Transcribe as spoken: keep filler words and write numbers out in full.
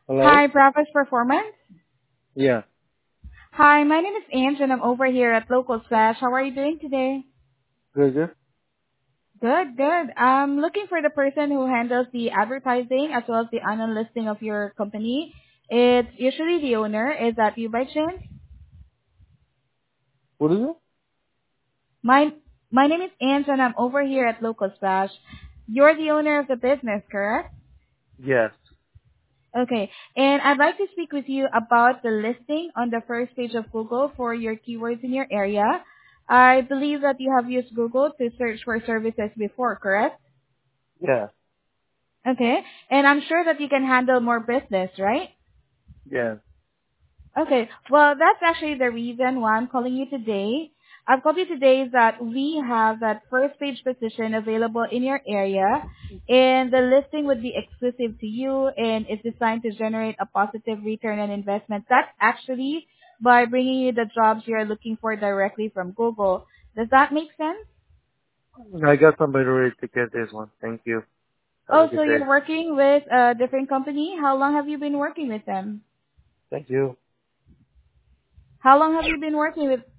Hello? Hi, Breakfast Performance. Yeah. Hi, my name is Ange and I'm over here at Local Slash. How are you doing today? Good, good. Good, good. I'm looking for the person who handles the advertising as well as the annual listing of your company. It's usually the owner. Is that you by chance? What is it? My my name is Ange and I'm over here at Local Slash. You're the owner of the business, correct? Yes. Okay. And I'd like to speak with you about the listing on the first page of Google for your keywords in your area. I believe that you have used Google to search for services before, correct? Yeah. Okay. And I'm sure that you can handle more business, right? Yeah. Okay. Well, that's actually the reason why I'm calling you today. I've called you today is that we have that first page position available in your area, and the listing would be exclusive to you, and it's designed to generate a positive return on investment. That's actually by bringing you the jobs you're looking for directly from Google. Does that make sense? I got somebody ready to get this one. Thank you. Have a Oh, so good day. you're working with a different company? How long have you been working with them? Thank you. How long have you been working with